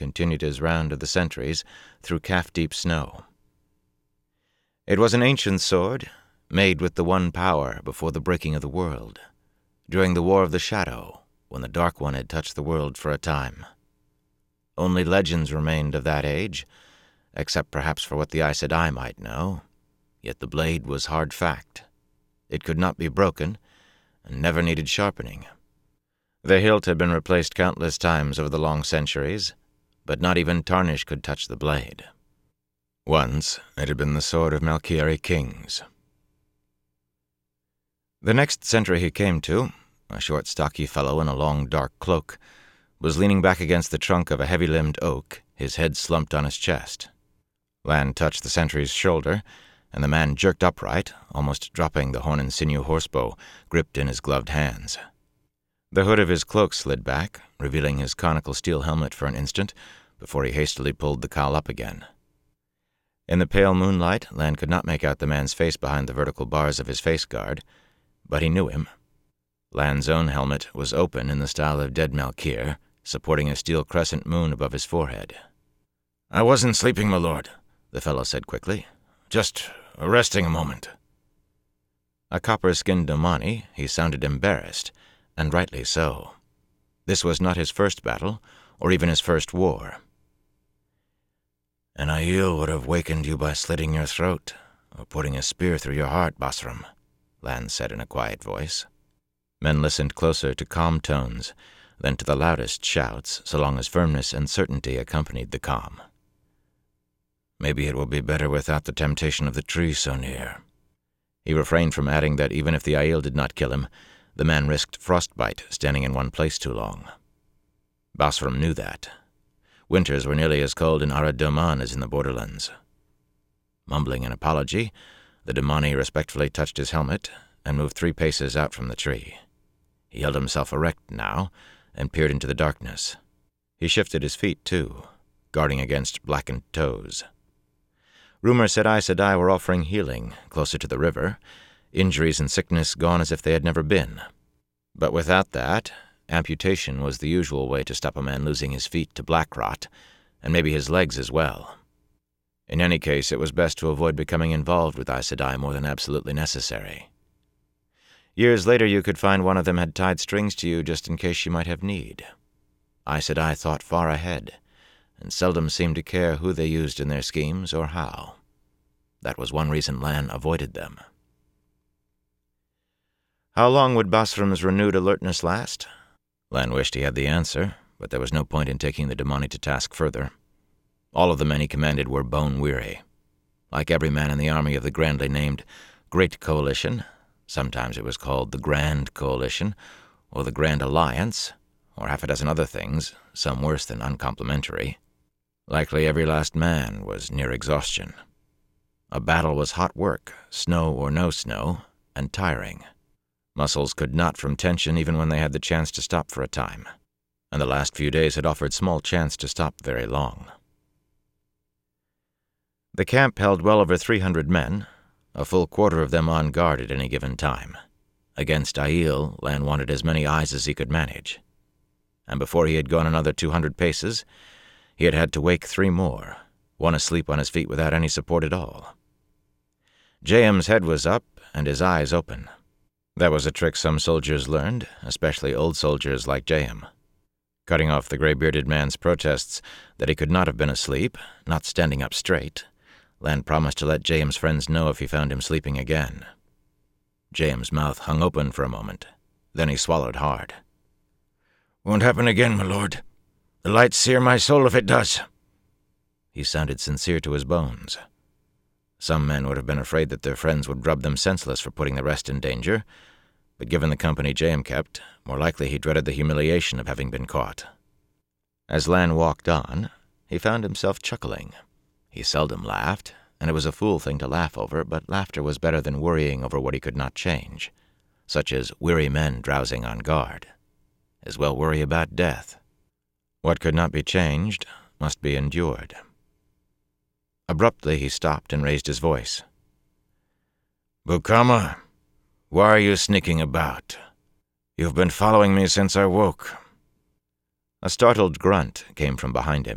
continued his round of the sentries through calf-deep snow. It was an ancient sword, made with the one power before the breaking of the world, during the War of the Shadow, when the Dark One had touched the world for a time. Only legends remained of that age, except perhaps for what the Aes Sedai might know, yet the blade was hard fact. It could not be broken, and never needed sharpening. The hilt had been replaced countless times over the long centuries, but not even tarnish could touch the blade. Once it had been the sword of Malkieri kings. The next sentry he came to, a short, stocky fellow in a long, dark cloak, was leaning back against the trunk of a heavy-limbed oak, his head slumped on his chest. Lan touched the sentry's shoulder, and the man jerked upright, almost dropping the horn and sinew horsebow gripped in his gloved hands. The hood of his cloak slid back, revealing his conical steel helmet for an instant, before he hastily pulled the cowl up again. In the pale moonlight, Lan could not make out the man's face behind the vertical bars of his face guard, but he knew him. Lan's own helmet was open in the style of dead Malkier, supporting a steel crescent moon above his forehead. "I wasn't sleeping, my lord," the fellow said quickly. "Just resting a moment." A copper-skinned Domani, he sounded embarrassed, and rightly so. This was not his first battle, or even his first war. "An Aiel would have wakened you by slitting your throat, or putting a spear through your heart, Basram," Lan said in a quiet voice. Men listened closer to calm tones than to the loudest shouts, so long as firmness and certainty accompanied the calm. "Maybe it will be better without the temptation of the tree so near." He refrained from adding that even if the Aiel did not kill him, the man risked frostbite standing in one place too long. Basram knew that. Winters were nearly as cold in Arad Doman as in the borderlands. Mumbling an apology, the Domani respectfully touched his helmet and moved 3 paces out from the tree. He held himself erect now and peered into the darkness. He shifted his feet, too, guarding against blackened toes. Rumor said Aes Sedai were offering healing closer to the river, injuries and sickness gone as if they had never been. But without that, amputation was the usual way to stop a man losing his feet to black rot, and maybe his legs as well. In any case, it was best to avoid becoming involved with Aes Sedai more than absolutely necessary. Years later, you could find one of them had tied strings to you just in case you might have need. Aes Sedai thought far ahead, and seldom seemed to care who they used in their schemes or how. That was one reason Lan avoided them. How long would Basram's renewed alertness last? Lan wished he had the answer, but there was no point in taking the Domani to task further. All of the men he commanded were bone-weary. Like every man in the army of the grandly named Great Coalition, sometimes it was called the Grand Coalition, or the Grand Alliance, or half a dozen other things, some worse than uncomplimentary. Likely every last man was near exhaustion. A battle was hot work, snow or no snow, and tiring. Muscles could knot from tension even when they had the chance to stop for a time, and the last few days had offered small chance to stop very long. The camp held well over 300 men, a full quarter of them on guard at any given time. Against Aiel, Lan wanted as many eyes as he could manage. And before he had gone another 200 paces, he had had to wake 3 more, one asleep on his feet without any support at all. Jaem's head was up and his eyes open. That was a trick some soldiers learned, especially old soldiers like Jaem. Cutting off the gray-bearded man's protests that he could not have been asleep, not standing up straight, Lan promised to let Jaem's friends know if he found him sleeping again. Jaem's mouth hung open for a moment. Then he swallowed hard. "Won't happen again, my lord. The lights sear my soul if it does." He sounded sincere to his bones. Some men would have been afraid that their friends would rub them senseless for putting the rest in danger, but given the company Jaem kept, more likely he dreaded the humiliation of having been caught. As Lan walked on, he found himself chuckling. He seldom laughed, and it was a fool thing to laugh over, but laughter was better than worrying over what he could not change, such as weary men drowsing on guard. As well worry about death. What could not be changed must be endured. Abruptly he stopped and raised his voice. "Bukama, why are you sneaking about? You've been following me since I woke." A startled grunt came from behind him.